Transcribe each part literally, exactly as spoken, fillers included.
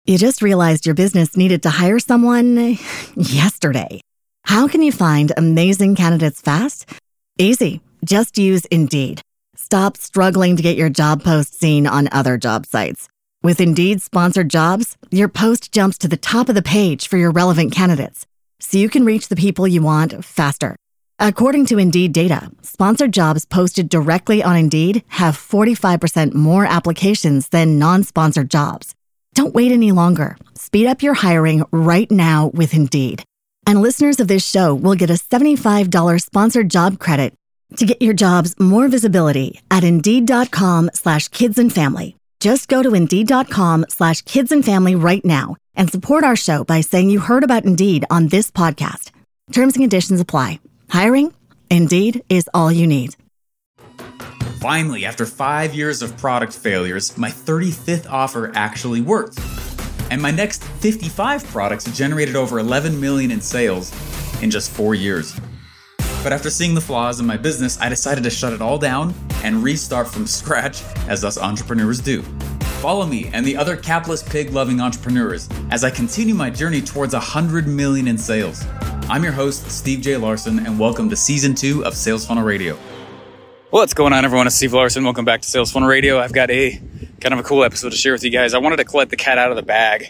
You just realized your business needed to hire someone yesterday. How can you find amazing candidates fast? Easy. Just use Indeed. Stop struggling to get your job post seen on other job sites. With Indeed sponsored jobs, your post jumps to the top of the page for your relevant candidates, so you can reach the people you want faster. According to Indeed data, sponsored jobs posted directly on Indeed have forty-five percent more applications than non-sponsored jobs. Don't wait any longer. Speed up your hiring right now with Indeed. And listeners of this show will get a seventy-five dollars sponsored job credit to get your jobs more visibility at Indeed.com slash kids and family. Just go to Indeed.com slash kids and family right now and support our show by saying you heard about Indeed on this podcast. Terms and conditions apply. Hiring? Indeed is all you need. Finally, after five years of product failures, my thirty-fifth offer actually worked. And my next fifty-five products generated over eleven million dollars in sales in just four years. But after seeing the flaws in my business, I decided to shut it all down and restart from scratch, as us entrepreneurs do. Follow me and the other capless pig-loving entrepreneurs as I continue my journey towards one hundred million dollars in sales. I'm your host, Steve J. Larson, and welcome to Season two of Sales Funnel Radio. What's going on, everyone? It's Steve Larson. Welcome back to Sales Funnel Radio. I've got a kind of a cool episode to share with you guys. I wanted to let the cat out of the bag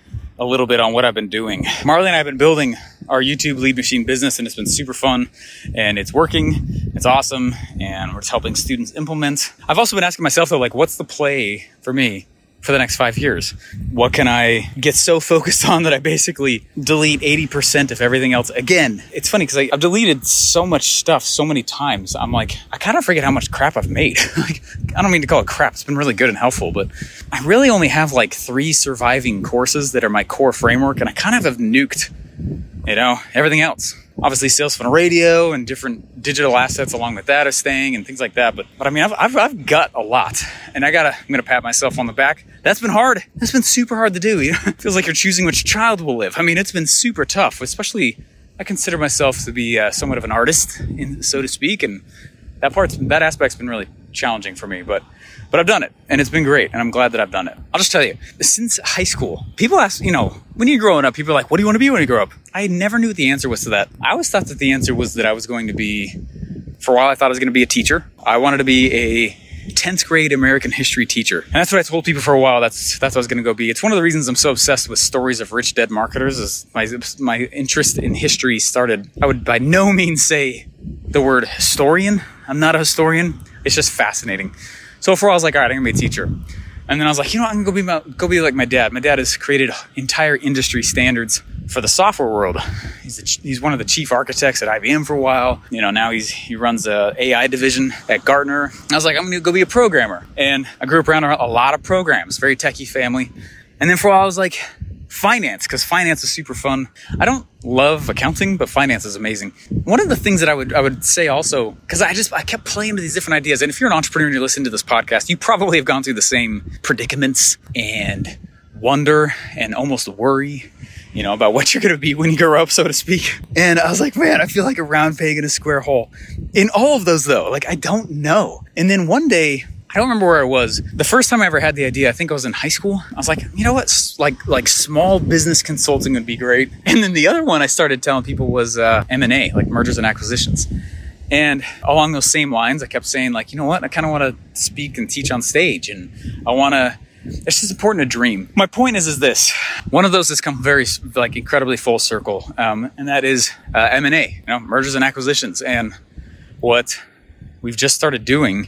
a little bit on what I've been doing. Marley and I have been building our YouTube lead machine business, and it's been super fun, and it's working. It's awesome, and we're just helping students implement. I've also been asking myself, though, like, what's the play for me for the next five years? What can I get so focused on that I basically delete eighty percent of everything else? Again, it's funny because I've deleted so much stuff so many times. I'm like, I kind of forget how much crap I've made. Like, I don't mean to call it crap. It's been really good and helpful, but I really only have like three surviving courses that are my core framework, and I kind of have nuked, you know, everything else. Obviously, Sales Funnel Radio and different digital assets along with that are staying and things like that. But but I mean, I've I've, I've got a lot, and I gotta I'm gonna pat myself on the back. That's been hard. That's been super hard to do. You know? It feels like you're choosing which child will live. I mean, it's been super tough. Especially, I consider myself to be uh, somewhat of an artist, in, so to speak, and that part that aspect's been really challenging for me. But but I've done it, and it's been great, and I'm glad that I've done it. I'll just tell you, since high school, people ask, you know, when you're growing up, people are like, what do you want to be when you grow up? I never knew what the answer was to that. I always thought that the answer was that I was going to be, for a while, I thought I was going to be a teacher. I wanted to be a tenth grade American history teacher. And that's what I told people for a while. That's that's what I was going to go be. It's one of the reasons I'm so obsessed with stories of rich dead marketers is my, my interest in history started. I would by no means say the word historian. I'm not a historian. It's just fascinating. So for a while, I was like, all right, I'm going to be a teacher. And then I was like, you know what, I'm going to go be, my, go be like my dad. My dad has created entire industry standards for the software world. He's a, he's one of the chief architects at I B M for a while. You know, now he's he runs a A I division at Gartner. I was like, I'm going to go be a programmer. And I grew up around a lot of programs, very techie family. And then for a while, I was like, finance, because finance is super fun. I don't love accounting, but finance is amazing. One of the things that I would I would say also, because I just I kept playing with these different ideas, and if you're an entrepreneur and you're listening to this podcast, you probably have gone through the same predicaments and wonder and almost worry, you know, about what you're going to be when you grow up, so to speak. And I was like, man, I feel like a round peg in a square hole. In all of those, though, like, I don't know. And then one day, I don't remember where I was. The first time I ever had the idea, I think I was in high school. I was like, you know what? Like, like small business consulting would be great. And then the other one I started telling people was uh, M and A, like mergers and acquisitions. And along those same lines, I kept saying, like, you know what? I kind of want to speak and teach on stage, and I want to. It's just important to dream. My point is, is this. One of those has come very, like, incredibly full circle, um, and that is uh, M and A, you know, mergers and acquisitions. And what we've just started doing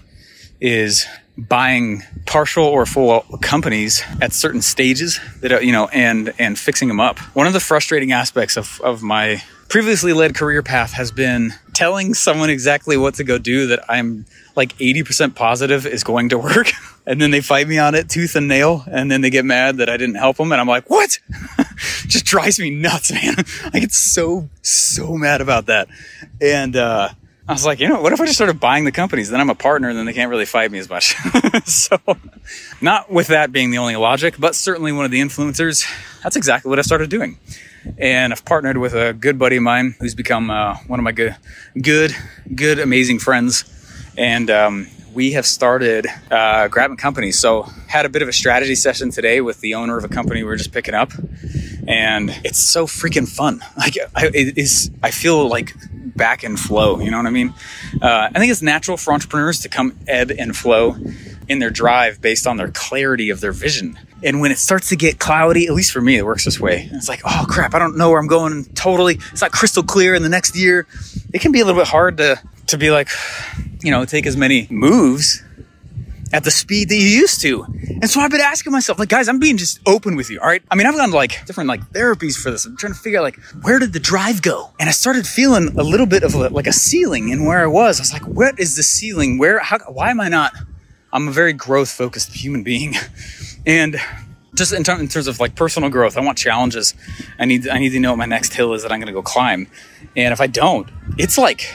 is buying partial or full companies at certain stages that, you know, and, and fixing them up. One of the frustrating aspects of, of my previously led career path has been telling someone exactly what to go do that I'm like eighty percent positive is going to work. And then they fight me on it tooth and nail. And then they get mad that I didn't help them. And I'm like, what? Just drives me nuts, man. I get so, so mad about that. And, uh, I was like, you know, what if I just started buying the companies? Then I'm a partner, and then they can't really fight me as much. So, not with that being the only logic, but certainly one of the influencers. That's exactly what I started doing. And I've partnered with a good buddy of mine who's become uh, one of my good, good, good, amazing friends. And um, we have started uh, grabbing companies. So had a bit of a strategy session today with the owner of a company we were just picking up. And it's so freaking fun. Like I, it is, I feel like back in flow. You know what I mean? Uh, I think it's natural for entrepreneurs to come ebb and flow in their drive based on their clarity of their vision. And when it starts to get cloudy, at least for me, it works this way. It's like, oh crap, I don't know where I'm going totally. It's not crystal clear in the next year. It can be a little bit hard to, to be like, you know, take as many moves at the speed that you used to. And so I've been asking myself, like, guys, I'm being just open with you, all right? I mean, I've gone to like different like therapies for this. I'm trying to figure out like, where did the drive go? And I started feeling a little bit of a, like a ceiling in where I was. I was like, what is the ceiling? Where, how, why am I not? I'm a very growth focused human being. And just in, ter- in terms of like personal growth, I want challenges. I need, I need to know what my next hill is that I'm going to go climb. And if I don't, it's like,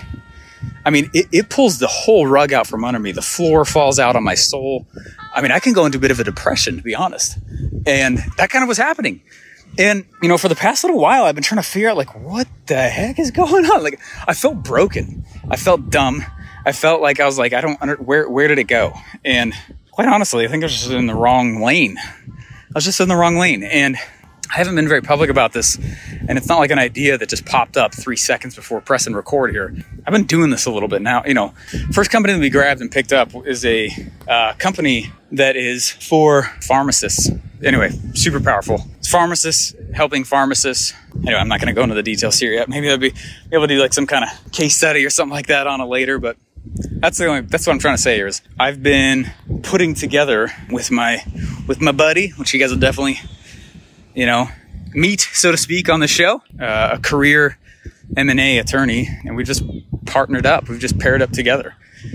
I mean, it, it pulls the whole rug out from under me. The floor falls out on my soul. I mean, I can go into a bit of a depression, to be honest. And that kind of was happening. And, you know, for the past little while, I've been trying to figure out, like, what the heck is going on? Like, I felt broken. I felt dumb. I felt like I was like, I don't under, where, where did it go? And quite honestly, I think I was just in the wrong lane. I was just in the wrong lane. And I haven't been very public about this, and it's not like an idea that just popped up three seconds before pressing record here. I've been doing this a little bit now. You know, first company that we grabbed and picked up is a uh, company that is for pharmacists. Anyway, super powerful. It's pharmacists helping pharmacists. Anyway, I'm not going to go into the details here yet. Maybe I'll be able to do like some kind of case study or something like that on it later, but that's the only, that's what I'm trying to say here is I've been putting together with my, with my buddy, which you guys will definitely, you know, meet, so to speak, on the show, uh, a career M and A attorney, and we just partnered up. We've just paired up together,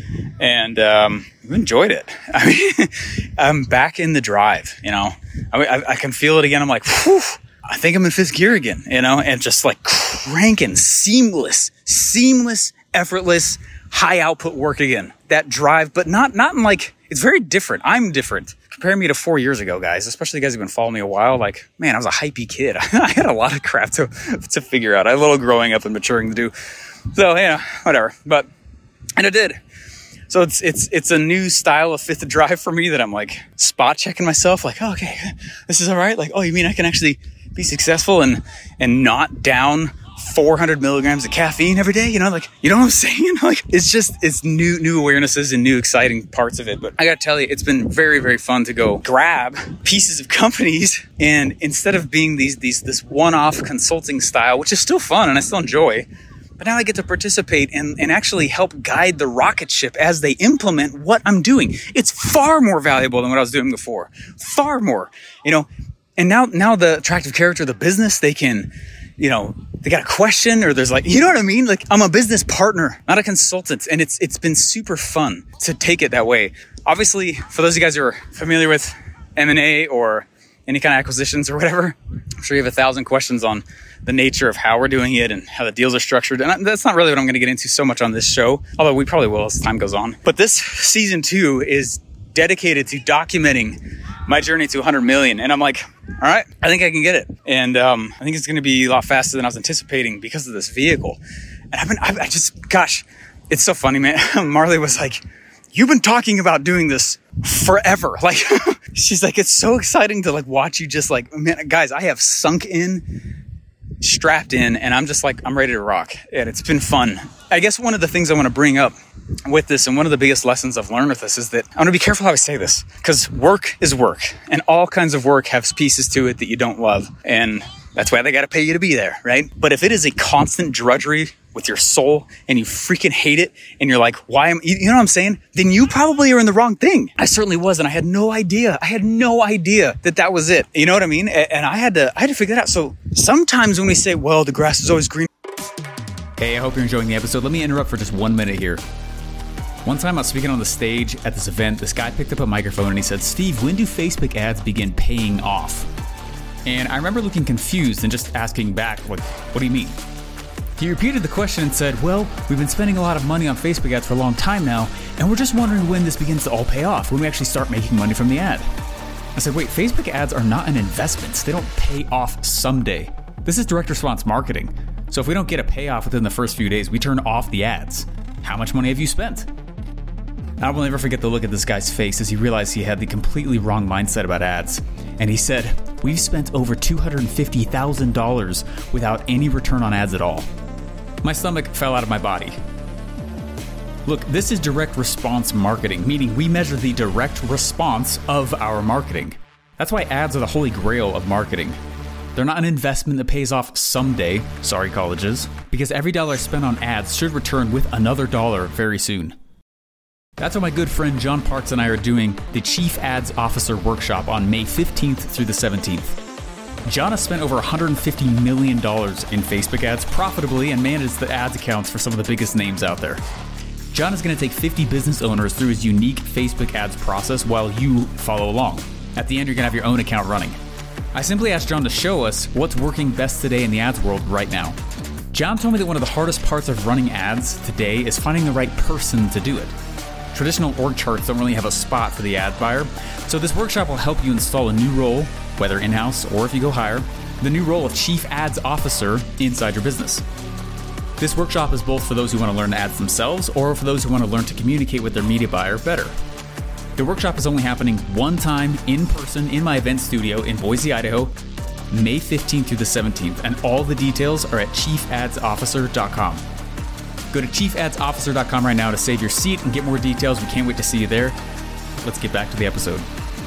and um, we've enjoyed it. I mean, I'm back in the drive, you know. I, mean, I, I can feel it again. I'm like, whew, I think I'm in fifth gear again, you know, and just like cranking, seamless, seamless, effortless, high output work again. That drive, but not not in like, it's very different. I'm different. Compare me to four years ago, guys, especially you guys who've been following me a while. Like, man, I was a hypey kid. I had a lot of crap to to figure out. I had a little growing up and maturing to do. So, yeah, whatever. But, and I did. So it's it's it's a new style of fifth drive for me that I'm like spot checking myself. Like, oh, okay, this is all right. Like, oh, you mean I can actually be successful and and not down four hundred milligrams of caffeine every day, you know, like, you know what I'm saying? Like, it's just, it's new, new awarenesses and new exciting parts of it. But I gotta tell you, it's been very, very fun to go grab pieces of companies. And instead of being these, these, this one-off consulting style, which is still fun and I still enjoy, but now I get to participate and, and actually help guide the rocket ship as they implement what I'm doing. It's far more valuable than what I was doing before. Far more, you know, and now, now the attractive character of the business, they can, you know, they got a question or there's like, you know what I mean? Like, I'm a business partner, not a consultant. And it's, it's been super fun to take it that way. Obviously, for those of you guys who are familiar with M and A or any kind of acquisitions or whatever, I'm sure you have a thousand questions on the nature of how we're doing it and how the deals are structured. And that's not really what I'm going to get into so much on this show, although we probably will as time goes on. But this season two is dedicated to documenting my journey to one hundred million. And I'm like, all right, I think I can get it. And um, I think it's going to be a lot faster than I was anticipating because of this vehicle. And I've been, I've, I just, gosh, it's so funny, man. Marley was like, you've been talking about doing this forever. Like, she's like, it's so exciting to like watch you just like, man, guys, I have sunk in, strapped in, and I'm just like, I'm ready to rock. And it's been fun. I guess one of the things I want to bring up with this, and one of the biggest lessons I've learned with this, is that I'm going to be careful how I say this, because work is work, and all kinds of work has pieces to it that you don't love, and that's why they got to pay you to be there, right? But if it is a constant drudgery with your soul and you freaking hate it and you're like, why am, you know what I'm saying? Then you probably are in the wrong thing. I certainly was. And I had no idea. I had no idea that that was it. You know what I mean? And I had to, I had to figure that out. So sometimes when we say, well, the grass is always green. Hey, I hope you're enjoying the episode. Let me interrupt for just one minute here. One time I was speaking on the stage at this event, this guy picked up a microphone and he said, Steve, when do Facebook ads begin paying off? And I remember looking confused and just asking back, like, what do you mean? He repeated the question and said, well, we've been spending a lot of money on Facebook ads for a long time now, and we're just wondering when this begins to all pay off, when we actually start making money from the ad. I said, wait, Facebook ads are not an investment. They don't pay off someday. This is direct response marketing. So if we don't get a payoff within the first few days, we turn off the ads. How much money have you spent? I will never forget the look at this guy's face as he realized he had the completely wrong mindset about ads. And he said, "We've spent over two hundred fifty thousand dollars without any return on ads at all." My stomach fell out of my body. Look, this is direct response marketing, meaning we measure the direct response of our marketing. That's why ads are the holy grail of marketing. They're not an investment that pays off someday, sorry colleges, because every dollar spent on ads should return with another dollar very soon. That's why my good friend John Parks and I are doing the Chief Ads Officer Workshop on May fifteenth through the seventeenth. John has spent over one hundred fifty million dollars in Facebook ads profitably and manages the ads accounts for some of the biggest names out there. John is going to take fifty business owners through his unique Facebook ads process while you follow along. At the end, you're going to have your own account running. I simply asked John to show us what's working best today in the ads world right now. John told me that one of the hardest parts of running ads today is finding the right person to do it. Traditional org charts don't really have a spot for the ad buyer, so this workshop will help you install a new role, whether in-house or if you go hire, the new role of Chief Ads Officer inside your business. This workshop is both for those who want to learn ads themselves or for those who want to learn to communicate with their media buyer better. The workshop is only happening one time in person in my event studio in Boise, Idaho, May fifteenth through the seventeenth, and all the details are at chief ads officer dot com. Go to chief ads officer dot com right now to save your seat and get more details. We can't wait to see you there. Let's get back to the episode.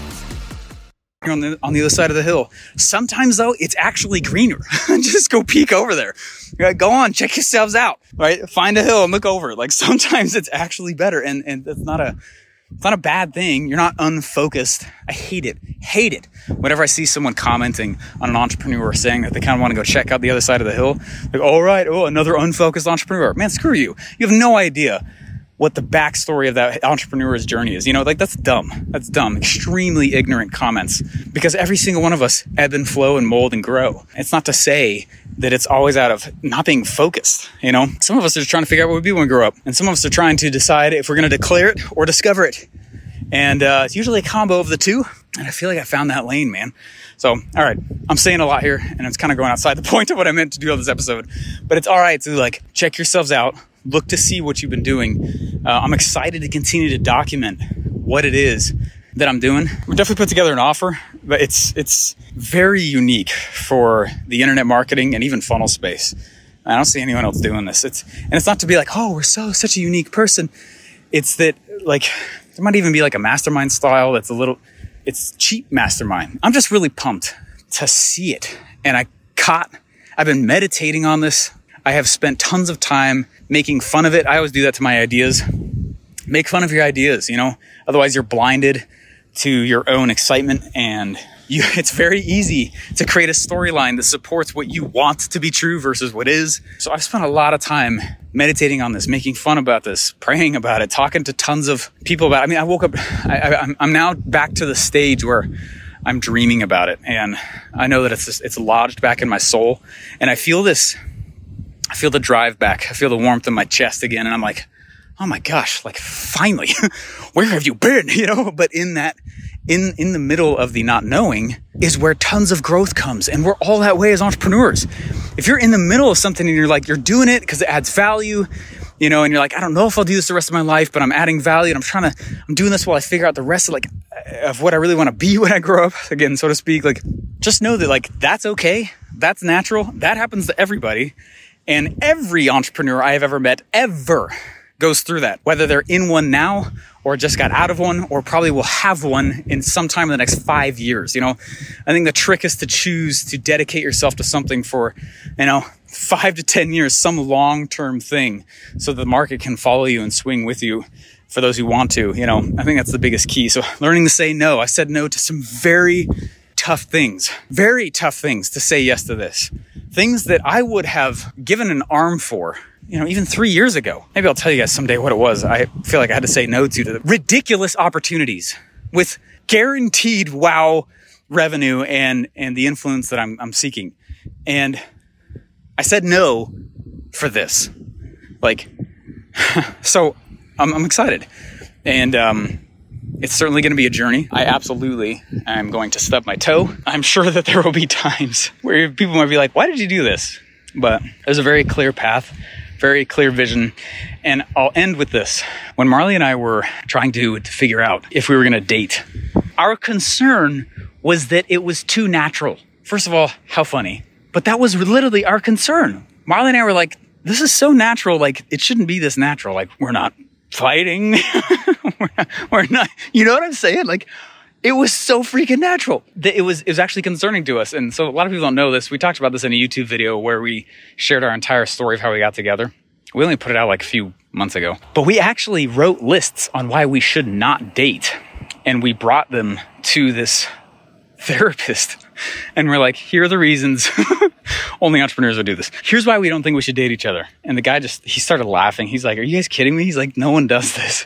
You're on the, on the other side of the hill. Sometimes, though, it's actually greener. Just go peek over there. Right, go on, check yourselves out. Right, find a hill and look over. Like sometimes it's actually better, and and it's not a it's not a bad thing. You're not unfocused. I hate it. Hate it. Whenever I see someone commenting on an entrepreneur saying that they kind of want to go check out the other side of the hill, like, all right, oh, another unfocused entrepreneur. Man, screw you. You have no idea what the backstory of that entrepreneur's journey is. You know, like that's dumb. That's dumb. Extremely ignorant comments, because every single one of us ebb and flow and mold and grow. It's not to say that it's always out of not being focused. You know, some of us are just trying to figure out what we be when we grow up. And some of us are trying to decide if we're going to declare it or discover it. And uh, it's usually a combo of the two. And I feel like I found that lane, man. So, all right, I'm saying a lot here, and it's kind of going outside the point of what I meant to do on this episode. But it's all right to like check yourselves out. Look to see what you've been doing. Uh, I'm excited to continue to document what it is that I'm doing. We definitely put together an offer, but it's it's very unique for the internet marketing and even funnel space. I don't see anyone else doing this. It's and it's not to be like, oh, we're so such a unique person. It's that like there might even be like a mastermind style that's a little. It's cheap mastermind. I'm just really pumped to see it, and I caught. I've been meditating on this. I have spent tons of time making fun of it. I always do that to my ideas. Make fun of your ideas, you know? Otherwise, you're blinded to your own excitement, and you, it's very easy to create a storyline that supports what you want to be true versus what is. So I've spent a lot of time meditating on this, making fun about this, praying about it, talking to tons of people about it. I mean, I woke up, I, I, I'm, I'm now back to the stage where I'm dreaming about it, and I know that it's just, it's lodged back in my soul, and I feel this, I feel the drive back. I feel the warmth in my chest again. And I'm like, oh my gosh, like finally, where have you been? You know, but in that, in, in the middle of the not knowing is where tons of growth comes. And we're all that way as entrepreneurs. If you're in the middle of something and you're like, you're doing it because it adds value, you know, and you're like, I don't know if I'll do this the rest of my life, but I'm adding value and I'm trying to, I'm doing this while I figure out the rest of like, of what I really want to be when I grow up again, so to speak. Like, just know that like, that's okay. That's natural. That happens to everybody. And every entrepreneur I have ever met ever goes through that, whether they're in one now or just got out of one or probably will have one in some time in the next five years. You know, I think the trick is to choose to dedicate yourself to something for, you know, five to ten years, some long-term thing, so the market can follow you and swing with you for those who want to. You know, I think that's the biggest key. So learning to say no. I said no to some very tough things, very tough things to say yes to this. Things that I would have given an arm for, you know, even three years ago. Maybe I'll tell you guys someday what it was. I feel like I had to say no to the ridiculous opportunities with guaranteed wow revenue and, and the influence that I'm, I'm seeking. And I said no for this. Like, so I'm, I'm excited. And, um, it's certainly going to be a journey. I absolutely am going to stub my toe. I'm sure that there will be times where people might be like, why did you do this? But there's a very clear path very clear vision. And I'll end with this. When Marley and I were trying to, to figure out if we were going to date, our concern was that it was too natural. First of all, how funny. But that was literally our concern. Marley and I were like, this is so natural. Like, it shouldn't be this natural. Like, we're not fighting. we're, not, we're not, you know what I'm saying? Like, it was so freaking natural that it was, it was actually concerning to us. And so a lot of people don't know this. We talked about this in a YouTube video where we shared our entire story of how we got together. We only put it out like a few months ago, but we actually wrote lists on why we should not date. And we brought them to this therapist. And we're like, here are the reasons. Only entrepreneurs would do this. Here's why we don't think we should date each other. And the guy just, he started laughing. He's like, are you guys kidding me? He's like, no one does this.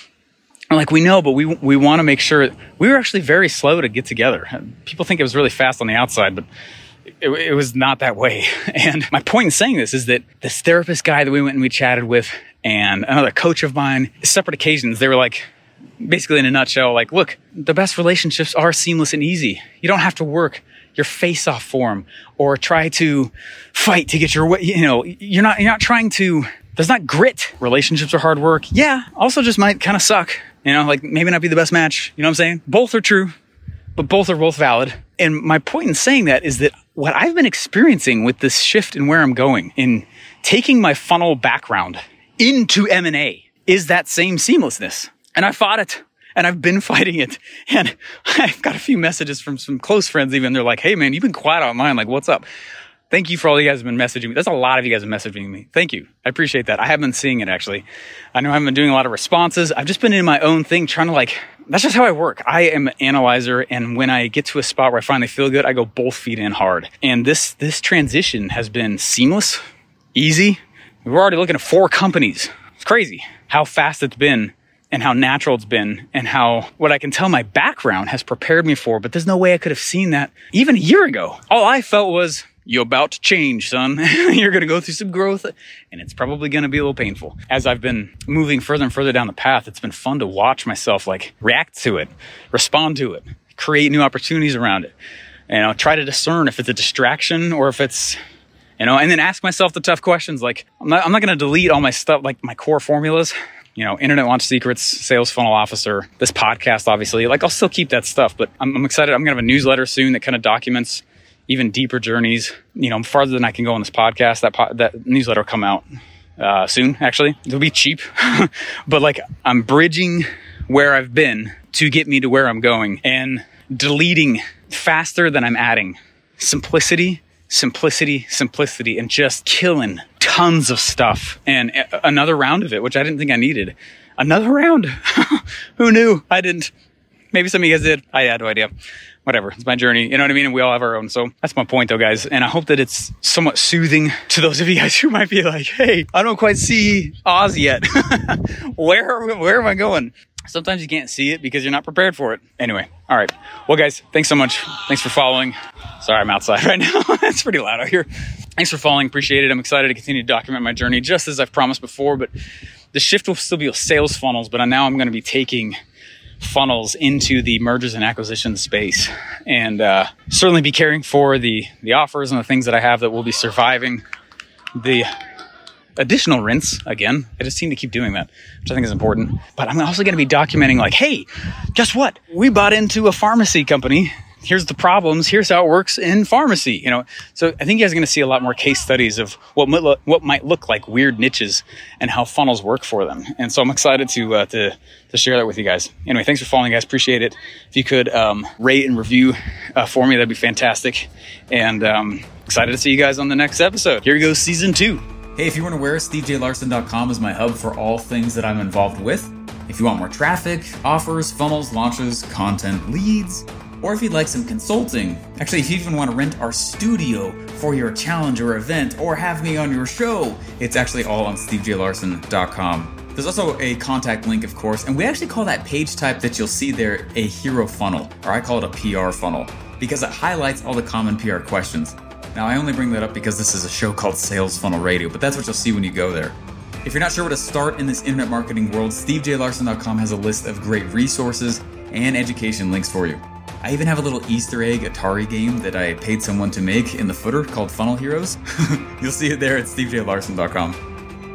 I'm like, we know, but we we want to make sure. We were actually very slow to get together. People think it was really fast on the outside, but it, it was not that way. And my point in saying this is that this therapist guy that we went and we chatted with and another coach of mine, separate occasions, they were like, basically in a nutshell, like, look, the best relationships are seamless and easy. You don't have to work your face off for them or try to fight to get your way. You know, you're not, you're not trying to, there's not grit. Relationships are hard work. Yeah. Also just might kind of suck. You know, like maybe not be the best match. You know what I'm saying? Both are true, but both are both valid. And my point in saying that is that what I've been experiencing with this shift in where I'm going, in taking my funnel background into M and A, is that same seamlessness. And I fought it, and I've been fighting it. And I've got a few messages from some close friends even. They're like, hey man, you've been quiet online. Like, what's up? Thank you for all you guys have been messaging me. There's a lot of you guys have been messaging me. Thank you. I appreciate that. I have been seeing it actually. I know I haven't been doing a lot of responses. I've just been in my own thing trying to like, that's just how I work. I am an analyzer. And when I get to a spot where I finally feel good, I go both feet in hard. And this, this transition has been seamless, easy. We're already looking at four companies. It's crazy how fast it's been and how natural it's been and how what I can tell my background has prepared me for. But there's no way I could have seen that even a year ago. All I felt was, you're about to change, son. You're going to go through some growth, and it's probably going to be a little painful. As I've been moving further and further down the path, it's been fun to watch myself like react to it, respond to it, create new opportunities around it. You know, try to discern if it's a distraction or if it's, you know, and then ask myself the tough questions. Like, I'm not, I'm not going to delete all my stuff, like my core formulas. You know, Internet Launch Secrets, Sales Funnel Officer, this podcast, obviously. Like, I'll still keep that stuff, but I'm, I'm excited. I'm going to have a newsletter soon that kind of documents even deeper journeys. You know, farther than I can go on this podcast. That po- that newsletter will come out uh, soon, actually. It'll be cheap. But like, I'm bridging where I've been to get me to where I'm going and deleting faster than I'm adding. Simplicity, simplicity, simplicity, and just killing tons of stuff. And a- another round of it, which I didn't think I needed. Another round. Who knew? I didn't. Maybe some of you guys did. I had no idea. Whatever. It's my journey. You know what I mean? And we all have our own. So that's my point though, guys. And I hope that it's somewhat soothing to those of you guys who might be like, hey, I don't quite see Oz yet. where, where am I going? Sometimes you can't see it because you're not prepared for it. Anyway. All right. Well, guys, thanks so much. Thanks for following. Sorry, I'm outside right now. It's pretty loud out here. Thanks for following. Appreciate it. I'm excited to continue to document my journey just as I've promised before, but the shift will still be with sales funnels, but now I'm going to be taking funnels into the mergers and acquisitions space, and uh, certainly be caring for the the offers and the things that I have that will be surviving the additional rinse. Again, I just seem to keep doing that, which I think is important. But I'm also going to be documenting like, hey, guess what? We bought into a pharmacy company. Here's the problems. Here's how it works in pharmacy. You know, so I think you guys are going to see a lot more case studies of what might look, what might look like weird niches and how funnels work for them. And so I'm excited to uh, to to share that with you guys. Anyway, thanks for following, guys. Appreciate it. If you could um, rate and review uh, for me, that'd be fantastic. And um, excited to see you guys on the next episode. Here goes season two. Hey, if you weren't aware, Steve J Larson dot com is my hub for all things that I'm involved with. If you want more traffic, offers, funnels, launches, content, leads, or if you'd like some consulting, actually, if you even want to rent our studio for your challenge or event, or have me on your show, it's actually all on Steve J Larson dot com. There's also a contact link, of course, and we actually call that page type that you'll see there a hero funnel, or I call it a P R funnel, because it highlights all the common P R questions. Now, I only bring that up because this is a show called Sales Funnel Radio, but that's what you'll see when you go there. If you're not sure where to start in this internet marketing world, Steve J Larson dot com has a list of great resources and education links for you. I even have a little Easter egg Atari game that I paid someone to make in the footer called Funnel Heroes. You'll see it there at Steve J Larson dot com.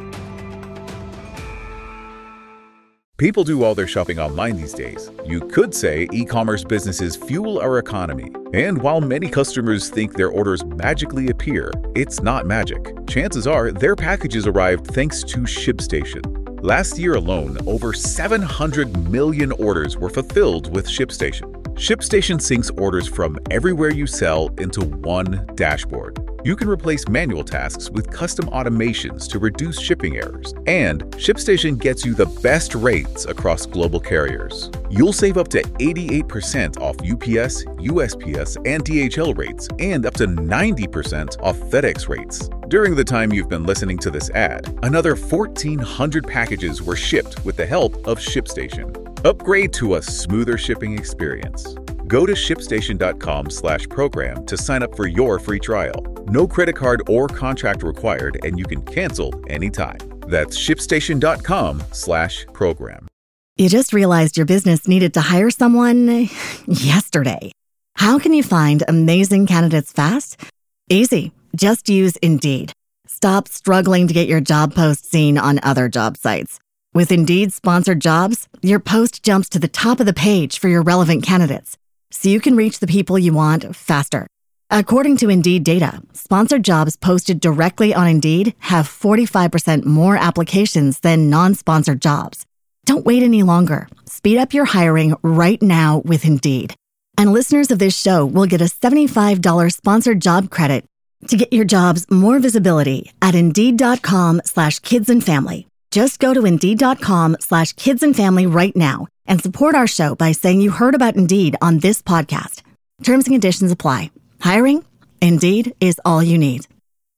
People do all their shopping online these days. You could say e-commerce businesses fuel our economy. And while many customers think their orders magically appear, it's not magic. Chances are their packages arrived thanks to ShipStation. Last year alone, over seven hundred million orders were fulfilled with ShipStation. ShipStation syncs orders from everywhere you sell into one dashboard. You can replace manual tasks with custom automations to reduce shipping errors. And ShipStation gets you the best rates across global carriers. You'll save up to eighty-eight percent off U P S, U S P S, and D H L rates, and up to ninety percent off FedEx rates. During the time you've been listening to this ad, another fourteen hundred packages were shipped with the help of ShipStation. Upgrade to a smoother shipping experience. Go to shipstation.com slash program to sign up for your free trial. No credit card or contract required, and you can cancel anytime. That's shipstation.com slash program. You just realized your business needed to hire someone yesterday. How can you find amazing candidates fast? Easy. Just use Indeed. Stop struggling to get your job post seen on other job sites. With Indeed sponsored jobs, your post jumps to the top of the page for your relevant candidates, so you can reach the people you want faster. According to Indeed data, sponsored jobs posted directly on Indeed have forty-five percent more applications than non-sponsored jobs. Don't wait any longer. Speed up your hiring right now with Indeed. And listeners of this show will get a seventy-five dollars sponsored job credit to get your jobs more visibility at Indeed.com slash kids and family. Just go to Indeed.com slash kids and family right now and support our show by saying you heard about Indeed on this podcast. Terms and conditions apply. Hiring? Indeed is all you need.